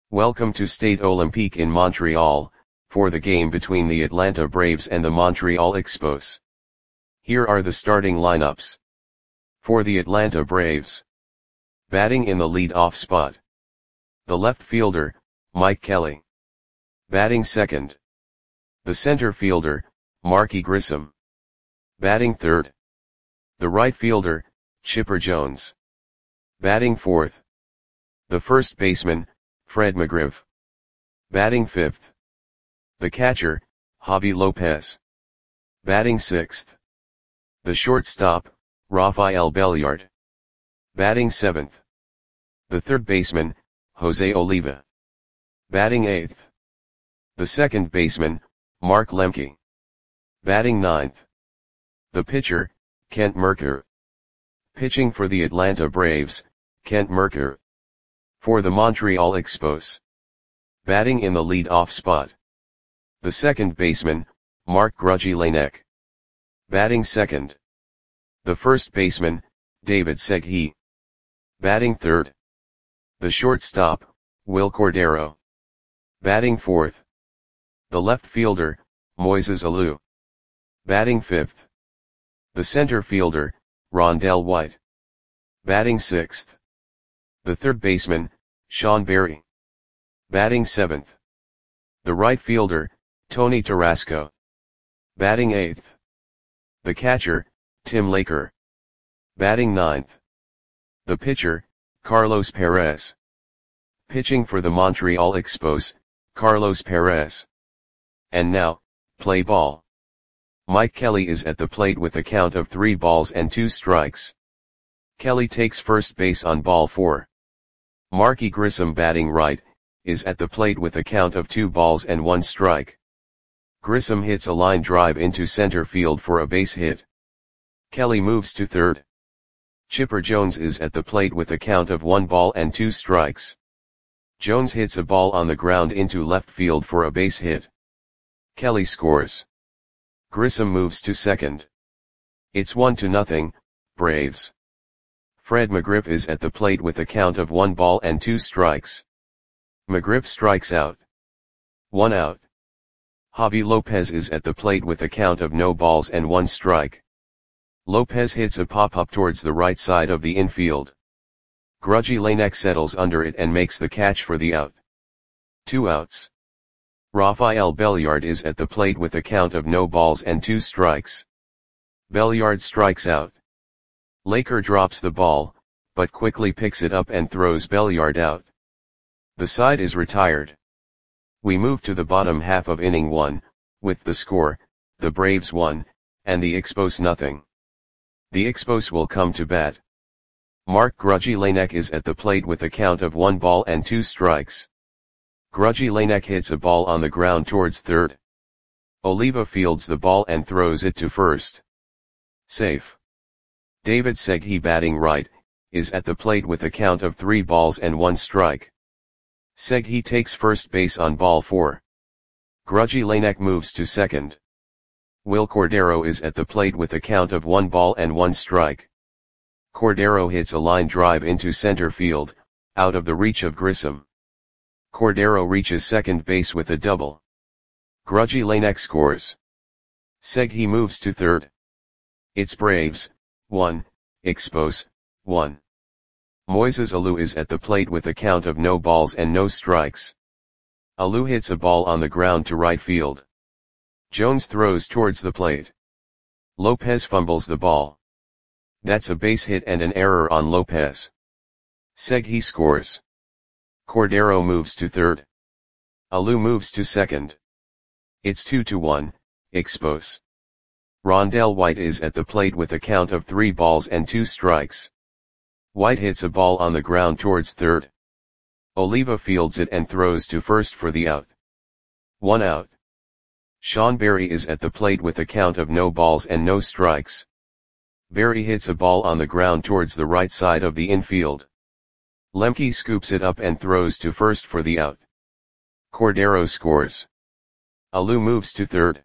Welcome to Stade Olympique in Montreal, for the game between the Atlanta Braves and the Montreal Expos. Here are the starting lineups. For the Atlanta Braves. Batting in the lead-off spot. The left fielder, Mike Kelly. Batting second. The center fielder, Marky Grissom. Batting third. The right fielder, Chipper Jones. Batting fourth. The first baseman, Fred McGriff. Batting fifth. The catcher, Javi Lopez. Batting sixth. The shortstop, Rafael Belliard. Batting seventh. The third baseman, Jose Oliva. Batting eighth. The second baseman, Mark Lemke. Batting ninth. The pitcher, Kent Mercker. Pitching for the Atlanta Braves, Kent Mercker. For the Montreal Expos. Batting in the lead-off spot. The second baseman, Mark Grudzielanek. Batting second. The first baseman, David Segui. Batting third. The shortstop, Will Cordero. Batting fourth. The left fielder, Moises Alou. Batting fifth. The center fielder, Rondell White. Batting sixth. The third baseman, Sean Berry. Batting seventh. The right fielder, Tony Tarasco. Batting eighth. The catcher, Tim Laker. Batting ninth. The pitcher, Carlos Perez. Pitching for the Montreal Expos, Carlos Perez. And now, play ball. Mike Kelly is at the plate with a count of 3 balls and 2 strikes. Kelly takes first base on ball 4. Marky Grissom, batting right, is at the plate with a count of 2 balls and 1 strike. Grissom hits a line drive into center field for a base hit. Kelly moves to third. Chipper Jones is at the plate with a count of 1 ball and 2 strikes. Jones hits a ball on the ground into left field for a base hit. Kelly scores. Grissom moves to second. It's 1-0, Braves. Fred McGriff is at the plate with a count of 1 ball and 2 strikes. McGriff strikes out. 1 out. Javi Lopez is at the plate with a count of no balls and 1 strike. Lopez hits a pop-up towards the right side of the infield. Grudzielanek settles under it and makes the catch for the out. 2 outs. Rafael Belliard is at the plate with a count of no balls and 2 strikes. Belliard strikes out. Laker drops the ball, but quickly picks it up and throws Belliard out. The side is retired. We move to the bottom half of inning 1, with the score, the Braves 1, and the Expos 0. The Expos will come to bat. Mark Grudzielanek is at the plate with a count of 1 ball and 2 strikes. Grudzielanek hits a ball on the ground towards third. Oliva fields the ball and throws it to first. Safe. David Segui, batting right, is at the plate with a count of 3 balls and 1 strike. Segui takes first base on ball 4. Grudzielanek moves to second. Will Cordero is at the plate with a count of 1 ball and 1 strike. Cordero hits a line drive into center field, out of the reach of Grissom. Cordero reaches second base with a double. Grudzielanek scores. Segui moves to third. It's Braves 1, Expos 1. Moises Alou is at the plate with a count of no balls and no strikes. Alou hits a ball on the ground to right field. Jones throws towards the plate. Lopez fumbles the ball. That's a base hit and an error on Lopez. Segui scores. Cordero moves to third. Alou moves to second. It's 2-1, Expos. Rondell White is at the plate with a count of 3 balls and 2 strikes. White hits a ball on the ground towards third. Oliva fields it and throws to first for the out. 1 out. Sean Berry is at the plate with a count of no balls and no strikes. Berry hits a ball on the ground towards the right side of the infield. Lemke scoops it up and throws to first for the out. Cordero scores. Alou moves to third.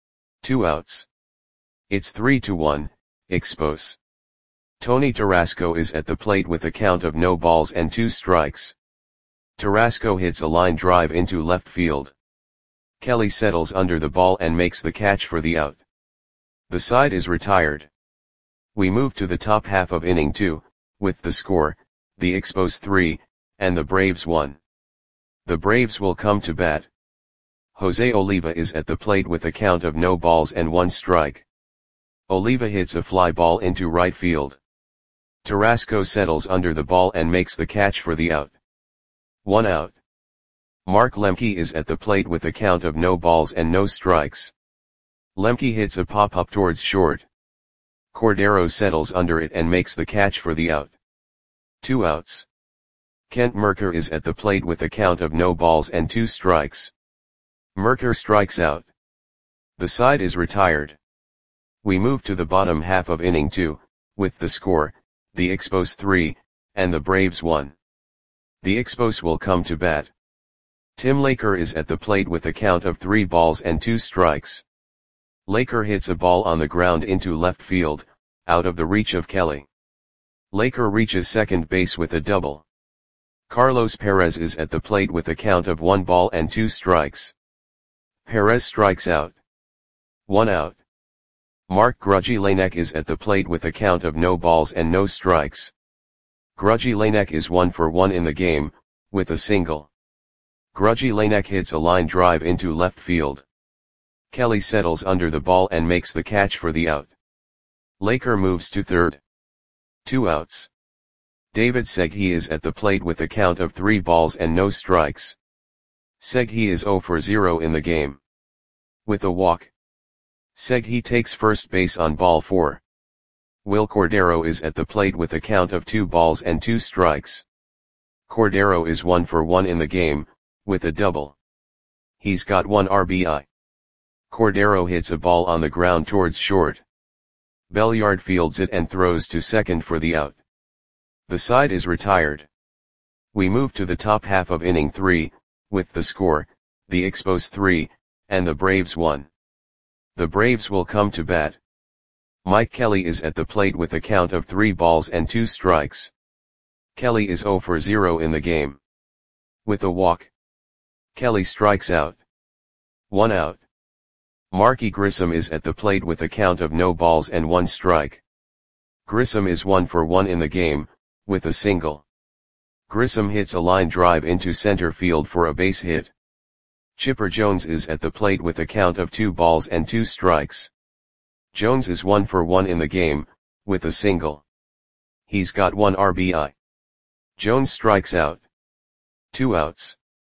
2 outs. It's 3-1, Expos. Tony Tarasco is at the plate with a count of no balls and 2 strikes. Tarasco hits a line drive into left field. Kelly settles under the ball and makes the catch for the out. The side is retired. We move to the top half of inning 2, with the score, the Expos 3, and the Braves 1. The Braves will come to bat. Jose Oliva is at the plate with a count of no balls and 1 strike. Oliva hits a fly ball into right field. Tarasco settles under the ball and makes the catch for the out. 1 out. Mark Lemke is at the plate with a count of no balls and no strikes. Lemke hits a pop-up towards short. Cordero settles under it and makes the catch for the out. 2 outs. Kent Mercker is at the plate with a count of no balls and 2 strikes. Mercker strikes out. The side is retired. We move to the bottom half of inning 2, with the score, the Expos 3, and the Braves 1. The Expos will come to bat. Tim Laker is at the plate with a count of 3 balls and 2 strikes. Laker hits a ball on the ground into left field, out of the reach of Kelly. Laker reaches second base with a double. Carlos Perez is at the plate with a count of 1 ball and 2 strikes. Perez strikes out. 1 out. Mark Grudzielanek is at the plate with a count of no balls and no strikes. Grudzielanek is 1 for 1 in the game, with a single. Grudzielanek hits a line drive into left field. Kelly settles under the ball and makes the catch for the out. Laker moves to third. 2 outs. David Segui is at the plate with a count of 3 balls and no strikes. Segui is 0 for 0 in the game. With a walk. Segui takes first base on ball 4. Will Cordero is at the plate with a count of 2 balls and 2 strikes. Cordero is 1 for 1 in the game, with a double. He's got 1 RBI. Cordero hits a ball on the ground towards short. Belliard fields it and throws to second for the out. The side is retired. We move to the top half of inning 3, with the score, the Expos 3, and the Braves 1. The Braves will come to bat. Mike Kelly is at the plate with a count of 3 balls and 2 strikes. Kelly is 0 for 0 in the game. With a walk. Kelly strikes out. 1 out. Marky Grissom is at the plate with a count of no balls and 1 strike. Grissom is 1 for 1 in the game, with a single. Grissom hits a line drive into center field for a base hit. Chipper Jones is at the plate with a count of 2 balls and 2 strikes. Jones is 1 for 1 in the game, with a single. He's got 1 RBI. Jones strikes out. 2 outs.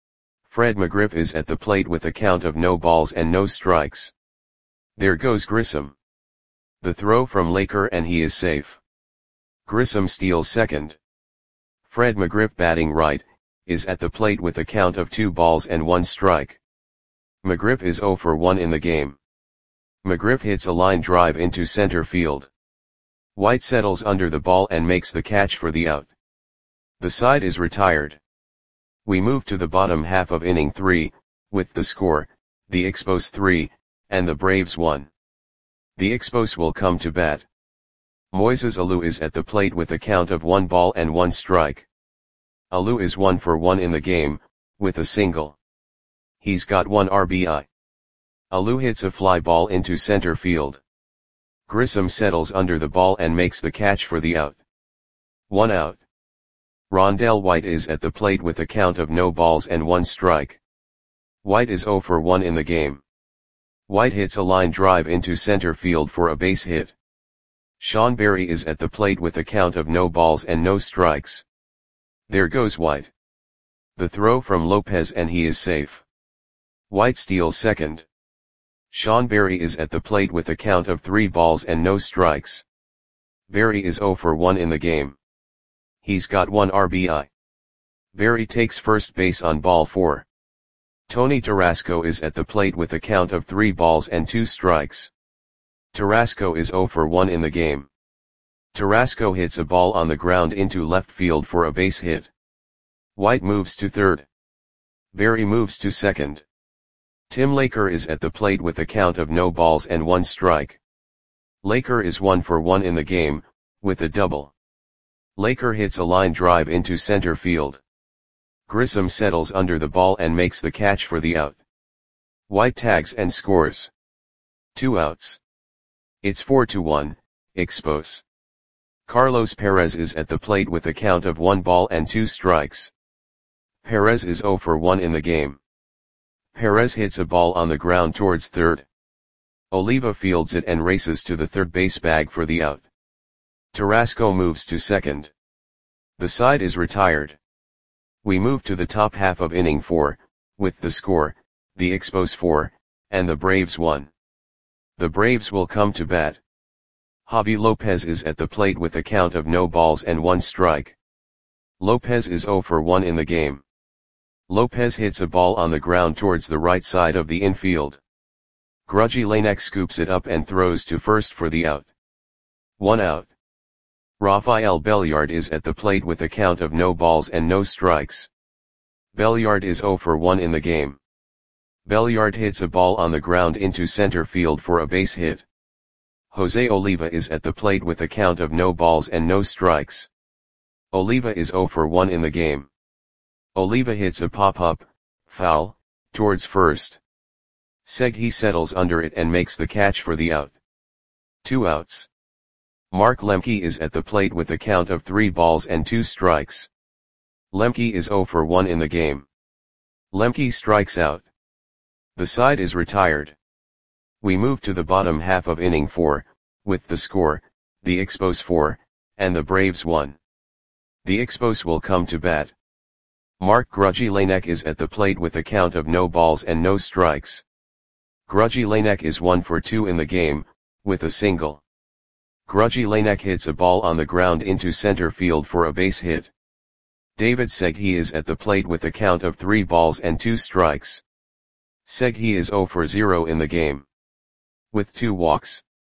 Fred McGriff is at the plate with a count of no balls and no strikes. There goes Grissom. The throw from Laker and he is safe. Grissom steals second. Fred McGriff batting right, is at the plate with a count of 2 balls and 1 strike. McGriff is 0 for 1 in the game. McGriff hits a line drive into center field. White settles under the ball and makes the catch for the out. The side is retired. We move to the bottom half of inning 3, with the score, the Expos 3, and the Braves 1. The Expos will come to bat. Moises Alou is at the plate with a count of 1 ball and 1 strike. Alou is 1 for 1 in the game, with a single. He's got 1 RBI. Alou hits a fly ball into center field. Grissom settles under the ball and makes the catch for the out. 1 out. Rondell White is at the plate with a count of no balls and 1 strike. White is 0 for 1 in the game. White hits a line drive into center field for a base hit. Sean Berry is at the plate with a count of no balls and no strikes. There goes White. The throw from Lopez and he is safe. White steals second. Sean Berry is at the plate with a count of 3 balls and no strikes. Berry is 0 for 1 in the game. He's got 1 RBI. Berry takes first base on ball 4. Tony Tarasco is at the plate with a count of 3 balls and 2 strikes. Tarasco is 0 for 1 in the game. Tarasco hits a ball on the ground into left field for a base hit. White moves to third. Berry moves to second. Tim Laker is at the plate with a count of no balls and 1 strike. Laker is 1 for 1 in the game, with a double. Laker hits a line drive into center field. Grissom settles under the ball and makes the catch for the out. White tags and scores. 2 outs. It's 4-1, Expos. Carlos Perez is at the plate with a count of 1 ball and 2 strikes. Perez is 0 for 1 in the game. Perez hits a ball on the ground towards third. Oliva fields it and races to the third base bag for the out. Tarasco moves to second. The side is retired. We move to the top half of inning 4, with the score, the Expos 4, and the Braves 1. The Braves will come to bat. Javi Lopez is at the plate with a count of no balls and 1 strike. Lopez is 0 for 1 in the game. Lopez hits a ball on the ground towards the right side of the infield. Grudgy Lanek scoops it up and throws to first for the out. 1 out. Rafael Belliard is at the plate with a count of no balls and no strikes. Belliard is 0 for 1 in the game. Belliard hits a ball on the ground into center field for a base hit. Jose Oliva is at the plate with a count of no balls and no strikes. Oliva is 0 for 1 in the game. Oliva hits a pop-up, foul, towards first. Segui settles under it and makes the catch for the out. 2 outs. Mark Lemke is at the plate with a count of 3 balls and 2 strikes. Lemke is 0 for 1 in the game. Lemke strikes out. The side is retired. We move to the bottom half of inning 4, with the score, the Expos 4, and the Braves 1. The Expos will come to bat. Mark Grudgy Lanek is at the plate with a count of no balls and no strikes. Grudgy Lanek is 1 for 2 in the game, with a single. Grudgy Lanek hits a ball on the ground into center field for a base hit. David Segui is at the plate with a count of 3 balls and 2 strikes. Segui is 0 for 0 in the game. With 2 walks.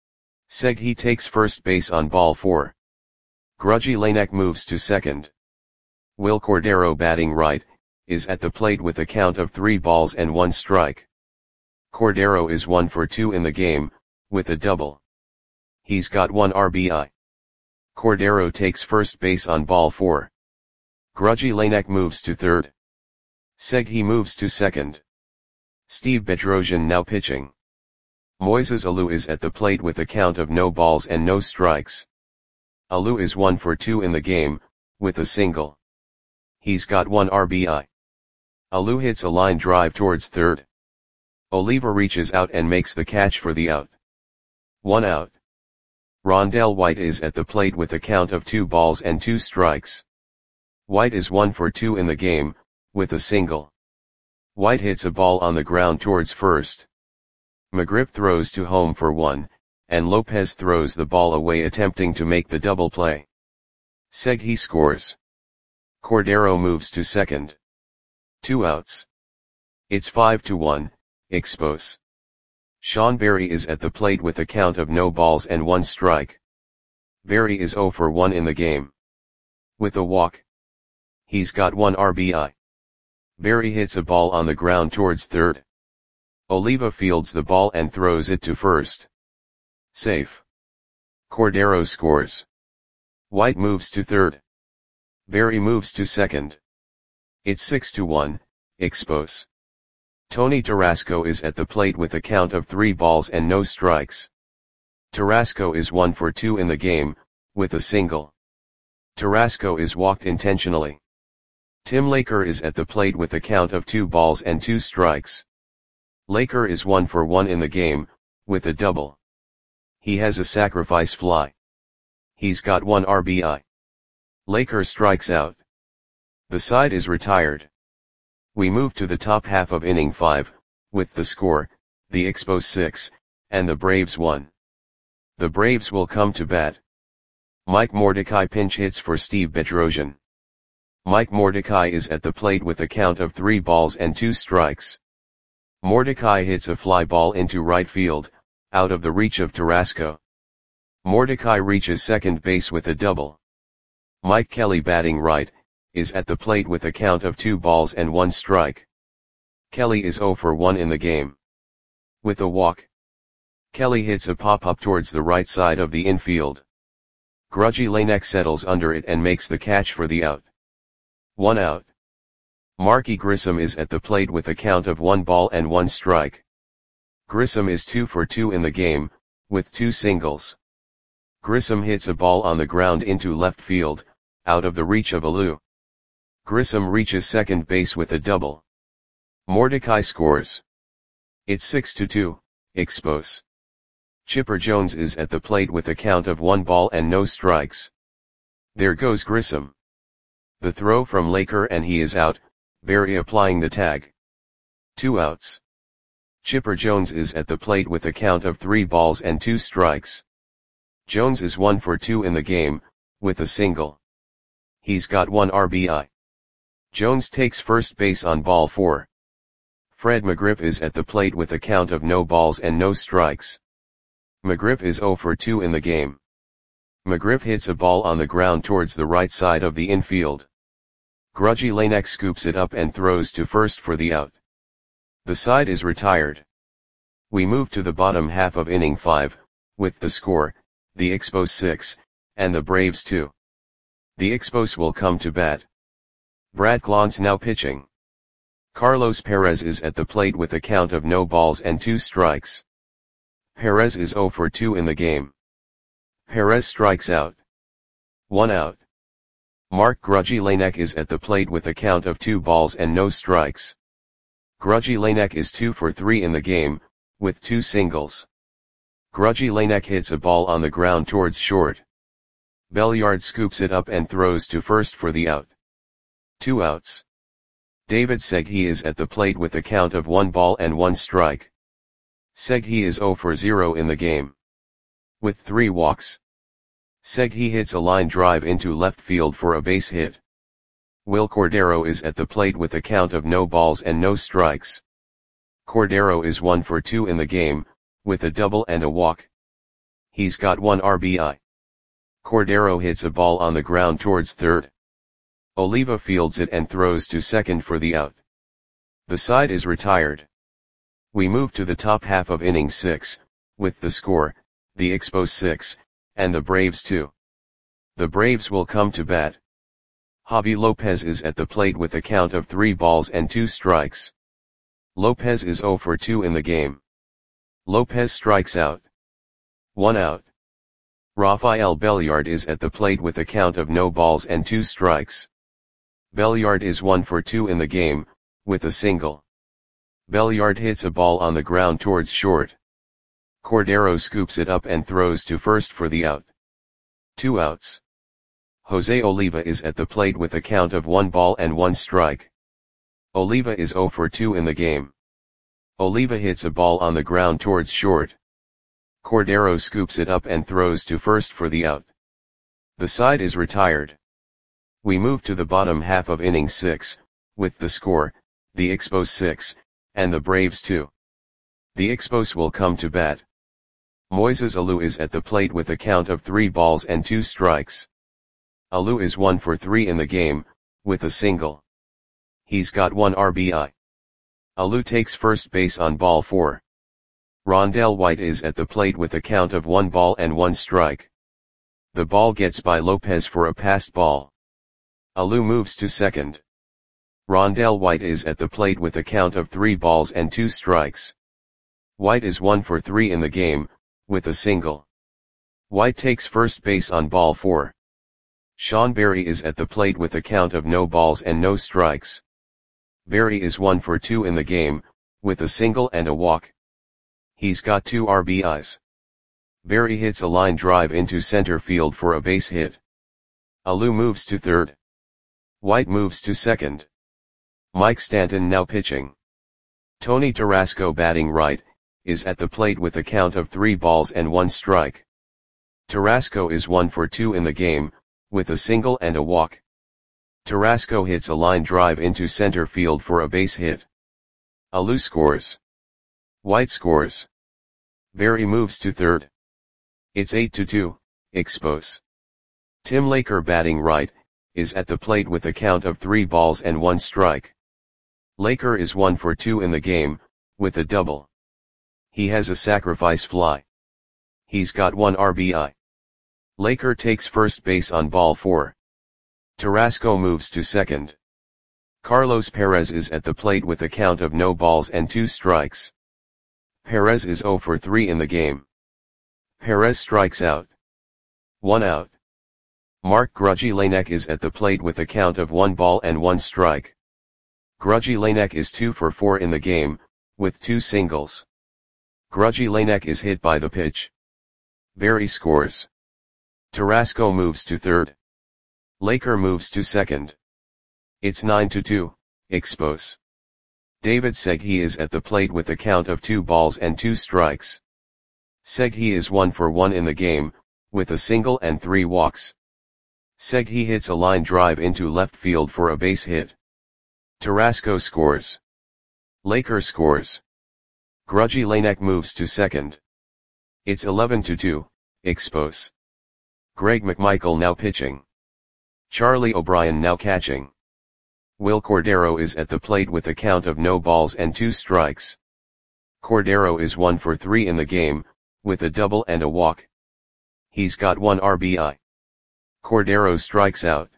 Segui takes first base on ball 4. Grudgy Lanek moves to second. Will Cordero, batting right, is at the plate with a count of 3 balls and 1 strike. Cordero is 1 for 2 in the game, with a double. He's got 1 RBI. Cordero takes first base on ball 4. Grudgy Lanek moves to third. Segui moves to second. Steve Bedrosian now pitching. Moises Alou is at the plate with a count of no balls and no strikes. Alou is 1 for 2 in the game, with a single. He's got 1 RBI. Alou hits a line drive towards third. Oliva reaches out and makes the catch for the out. 1 out. Rondell White is at the plate with a count of 2 balls and 2 strikes. White is 1 for 2 in the game, with a single. White hits a ball on the ground towards first. McGriff throws to home for 1, and Lopez throws the ball away attempting to make the double play. Segui scores. Cordero moves to second. 2 outs. It's 5-1, Expos. Sean Berry is at the plate with a count of no balls and 1 strike. Berry is 0 for 1 in the game. With a walk. He's got 1 RBI. Berry hits a ball on the ground towards third. Oliva fields the ball and throws it to first. Safe. Cordero scores. White moves to third. Berry moves to second. It's 6-1, Expos. Tony Tarasco is at the plate with a count of 3 balls and no strikes. Tarasco is 1 for 2 in the game, with a single. Tarasco is walked intentionally. Tim Laker is at the plate with a count of 2 balls and 2 strikes. Laker is 1 for 1 in the game, with a double. He has a sacrifice fly. He's got 1 RBI. Laker strikes out. The side is retired. We move to the top half of inning 5, with the score, the Expos 6, and the Braves 1. The Braves will come to bat. Mike Mordecai pinch hits for Steve Bedrosian. Mike Mordecai is at the plate with a count of 3 balls and 2 strikes. Mordecai hits a fly ball into right field, out of the reach of Tarasco. Mordecai reaches second base with a double. Mike Kelly, batting right, is at the plate with a count of 2 balls and 1 strike. Kelly is 0 for 1 in the game. With a walk. Kelly hits a pop-up towards the right side of the infield. Grudgy Lanek settles under it and makes the catch for the out. 1 out. Marky Grissom is at the plate with a count of 1 ball and 1 strike. Grissom is 2 for 2 in the game, with 2 singles. Grissom hits a ball on the ground into left field, out of the reach of Alou. Grissom reaches second base with a double. Mordecai scores. It's 6-2, Expos. Chipper Jones is at the plate with a count of 1 ball and no strikes. There goes Grissom. The throw from Laker and he is out, Berry applying the tag. 2 outs. Chipper Jones is at the plate with a count of 3 balls and 2 strikes. Jones is 1 for 2 in the game, with a single. He's got 1 RBI. Jones takes first base on ball 4. Fred McGriff is at the plate with a count of no balls and no strikes. McGriff is 0 for 2 in the game. McGriff hits a ball on the ground towards the right side of the infield. Grudgy Lanek scoops it up and throws to first for the out. The side is retired. We move to the bottom half of inning 5, with the score, the Expos 6, and the Braves 2. The Expos will come to bat. Brad Glantz now pitching. Carlos Perez is at the plate with a count of no balls and 2 strikes. Perez is 0 for 2 in the game. Perez strikes out. 1 out. Mark Grudgy Lanek is at the plate with a count of 2 balls and no strikes. Grudgy Lanek is 2 for 3 in the game, with 2 singles. Grudgy Lanek hits a ball on the ground towards short. Belliard scoops it up and throws to first for the out. 2 outs. David Segui is at the plate with a count of 1 ball and 1 strike. Segui is 0 for 0 in the game. With 3 walks. Segui hits a line drive into left field for a base hit. Will Cordero is at the plate with a count of no balls and no strikes. Cordero is 1 for 2 in the game, with a double and a walk. He's got 1 RBI. Cordero hits a ball on the ground towards third. Oliva fields it and throws to second for the out. The side is retired. We move to the top half of inning 6, with the score, the Expos 6, and the Braves 2. The Braves will come to bat. Javi Lopez is at the plate with a count of 3 balls and 2 strikes. Lopez is 0 for 2 in the game. Lopez strikes out. 1 out. Rafael Belliard is at the plate with a count of no balls and 2 strikes. Belliard is 1 for 2 in the game, with a single. Belliard hits a ball on the ground towards short. Cordero scoops it up and throws to first for the out. 2 outs. Jose Oliva is at the plate with a count of 1 ball and 1 strike. Oliva is 0 for 2 in the game. Oliva hits a ball on the ground towards short. Cordero scoops it up and throws to first for the out. The side is retired. We move to the bottom half of inning 6, with the score, the Expos 6, and the Braves 2. The Expos will come to bat. Moises Alou is at the plate with a count of 3 balls and 2 strikes. Alou is 1 for 3 in the game, with a single. He's got 1 RBI. Alou takes first base on ball 4. Rondell White is at the plate with a count of 1 ball and 1 strike. The ball gets by Lopez for a passed ball. Alou moves to second. Rondell White is at the plate with a count of 3 balls and 2 strikes. White is 1 for 3 in the game, with a single. White takes first base on ball 4. Sean Berry is at the plate with a count of no balls and no strikes. Berry is 1 for 2 in the game, with a single and a walk. He's got 2 RBIs. Berry hits a line drive into center field for a base hit. Alou moves to third. White moves to second. Mike Stanton now pitching. Tony Tarasco batting right, is at the plate with a count of 3 balls and 1 strike. Tarasco is 1 for 2 in the game, with a single and a walk. Tarasco hits a line drive into center field for a base hit. Alou scores. White scores. Berry moves to third. It's 8-2, Expos. Tim Laker batting right, is at the plate with a count of 3 balls and 1 strike. Laker is 1 for 2 in the game, with a double. He has a sacrifice fly. He's got 1 RBI. Laker takes first base on ball 4. Tarasco moves to second. Carlos Perez is at the plate with a count of no balls and 2 strikes. Perez is 0 for 3 in the game. Perez strikes out. 1 out. Mark Grujillanek is at the plate with a count of 1 ball and 1 strike. Grujillanek is 2 for 4 in the game, with 2 singles. Grujillanek is hit by the pitch. Berry scores. Tarasco moves to third. Laker moves to second. It's 9-2, Expos. David Segui is at the plate with a count of 2 balls and 2 strikes. Segui is 1 for 1 in the game, with a single and 3 walks. Segui hits a line drive into left field for a base hit. Tarasco scores. Laker scores. Grujillanek moves to second. It's 11-2, Expos. Greg McMichael now pitching. Charlie O'Brien now catching. Will Cordero is at the plate with a count of no balls and 2 strikes. Cordero is 1 for 3 in the game, with a double and a walk. He's got 1 RBI. Cordero strikes out.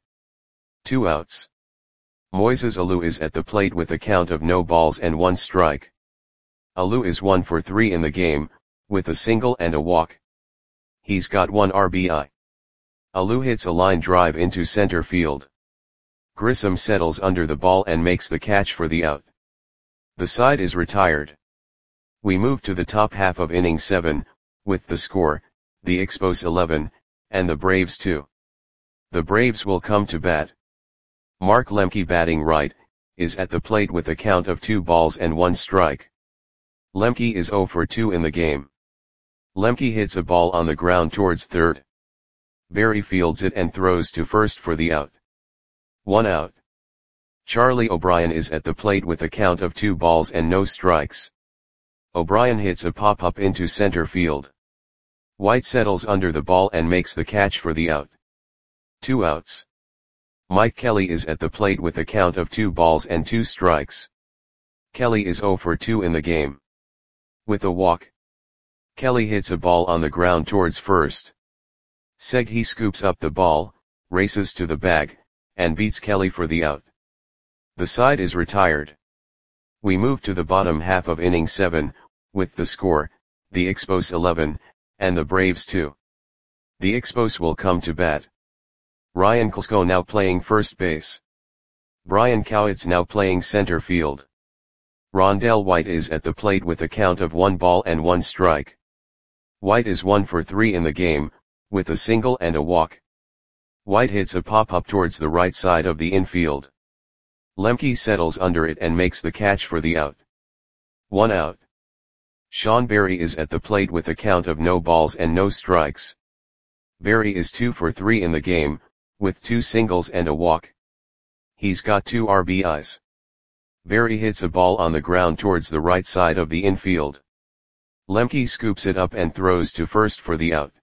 2 outs. Moises Alou is at the plate with a count of no balls and 1 strike. Alou is 1 for 3 in the game, with a single and a walk. He's got 1 RBI. Alou hits a line drive into center field. Grissom settles under the ball and makes the catch for the out. The side is retired. We move to the top half of inning 7, with the score, the Expos 11, and the Braves 2. The Braves will come to bat. Mark Lemke, batting right, is at the plate with a count of 2 balls and 1 strike. Lemke is 0 for 2 in the game. Lemke hits a ball on the ground towards third. Berry fields it and throws to first for the out. 1 out. Charlie O'Brien is at the plate with a count of 2 balls and no strikes. O'Brien hits a pop-up into center field. White settles under the ball and makes the catch for the out. 2 outs. Mike Kelly is at the plate with a count of 2 balls and 2 strikes. Kelly is 0 for 2 in the game. With a walk. Kelly hits a ball on the ground towards first. Segui scoops up the ball, races to the bag, and beats Kelly for the out. The side is retired. We move to the bottom half of inning 7, with the score, the Expos 11, and the Braves 2. The Expos will come to bat. Ryan Klesko now playing first base. Brian Cowitz now playing center field. Rondell White is at the plate with a count of 1 ball and 1 strike. White is 1 for 3 in the game, with a single and a walk. White hits a pop-up towards the right side of the infield. Lemke settles under it and makes the catch for the out. 1 out. Sean Berry is at the plate with a count of no balls and no strikes. Berry is 2 for 3 in the game, with 2 singles and a walk. He's got 2 RBIs. Berry hits a ball on the ground towards the right side of the infield. Lemke scoops it up and throws to first for the out.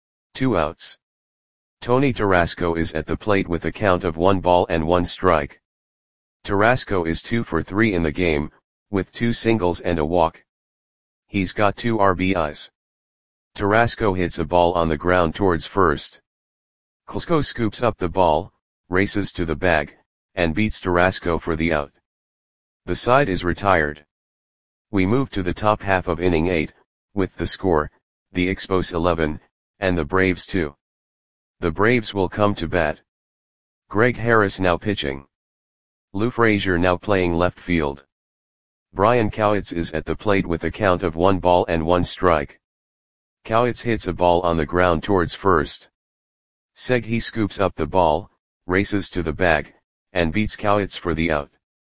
2 outs. Tony Tarasco is at the plate with a count of 1 ball and 1 strike. Tarasco is 2 for 3 in the game, with 2 singles and a walk. He's got 2 RBIs. Tarasco hits a ball on the ground towards first. Klesko scoops up the ball, races to the bag, and beats Tarasco for the out. The side is retired. We move to the top half of inning 8, with the score, the Expos 11, and the Braves 2. The Braves will come to bat. Greg Harris now pitching. Lou Frazier now playing left field. Brian Cowitz is at the plate with a count of 1 ball and 1 strike. Cowitz hits a ball on the ground towards first. Segui scoops up the ball, races to the bag, and beats Cowitz for the out.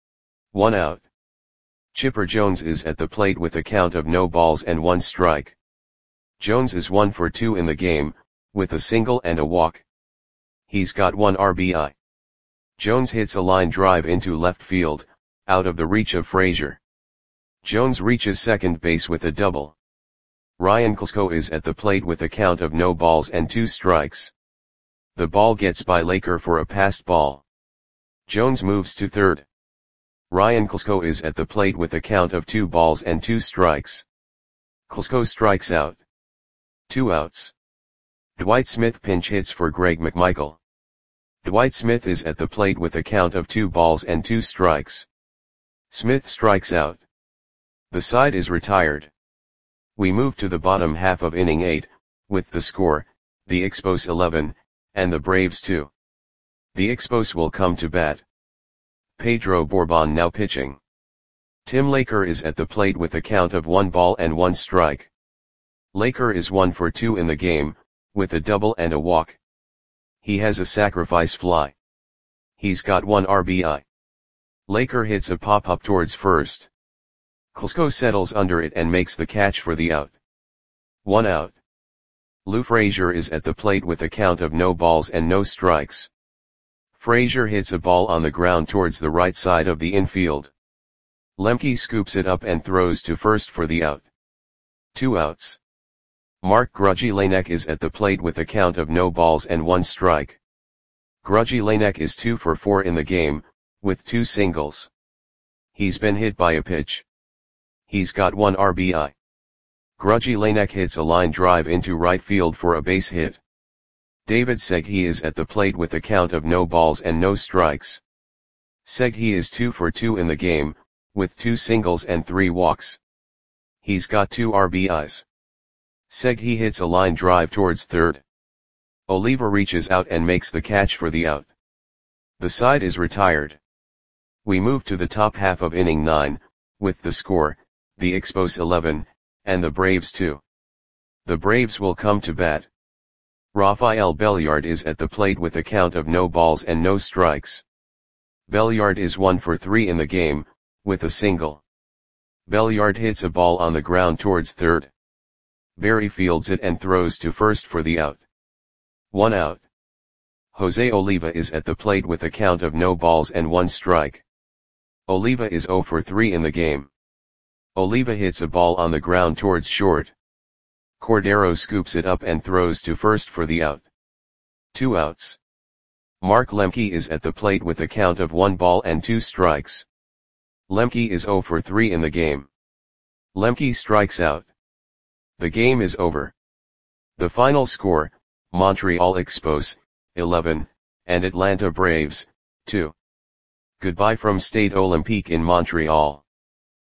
1 out. Chipper Jones is at the plate with a count of no balls and 1 strike. Jones is 1 for 2 in the game, with a single and a walk. He's got 1 RBI. Jones hits a line drive into left field, out of the reach of Frazier. Jones reaches second base with a double. Ryan Klesko is at the plate with a count of no balls and 2 strikes. The ball gets by Laker for a passed ball. Jones moves to third. Ryan Klesko is at the plate with a count of 2 balls and 2 strikes. Klesko strikes out. 2 outs. Dwight Smith pinch hits for Greg McMichael. Dwight Smith is at the plate with a count of 2 balls and 2 strikes. Smith strikes out. The side is retired. We move to the bottom half of inning 8, with the score, the Expos 11, and the Braves 2. The Expos will come to bat. Pedro Borbon now pitching. Tim Laker is at the plate with a count of 1 ball and 1 strike. Laker is 1 for 2 in the game, with a double and a walk. He has a sacrifice fly. He's got 1 RBI. Laker hits a pop-up towards first. Klesko settles under it and makes the catch for the out. 1 out. Lou Frazier is at the plate with a count of no balls and no strikes. Frazier hits a ball on the ground towards the right side of the infield. Lemke scoops it up and throws to first for the out. 2 outs. Mark Grudzielanek is at the plate with a count of no balls and 1 strike. Grudzielanek is 2 for 4 in the game, with 2 singles. He's been hit by a pitch. He's got 1 RBI. Grudzielanek hits a line drive into right field for a base hit. David Segui is at the plate with a count of no balls and no strikes. Segui is 2 for 2 in the game, with 2 singles and 3 walks. He's got 2 RBIs. Segui hits a line drive towards third. Oliva reaches out and makes the catch for the out. The side is retired. We move to the top half of inning 9, with the score, the Expos 11, and the Braves 2. The Braves will come to bat. Rafael Belliard is at the plate with a count of no balls and no strikes. Belliard is 1 for 3 in the game, with a single. Belliard hits a ball on the ground towards third. Berry fields it and throws to first for the out. 1 out. Jose Oliva is at the plate with a count of no balls and 1 strike. Oliva is 0 for 3 in the game. Oliva hits a ball on the ground towards short. Cordero scoops it up and throws to first for the out. 2 outs. Mark Lemke is at the plate with a count of 1 ball and 2 strikes. Lemke is 0 for 3 in the game. Lemke strikes out. The game is over. The final score, Montreal Expos, 11, and Atlanta Braves, 2. Goodbye from Stade Olympique in Montreal.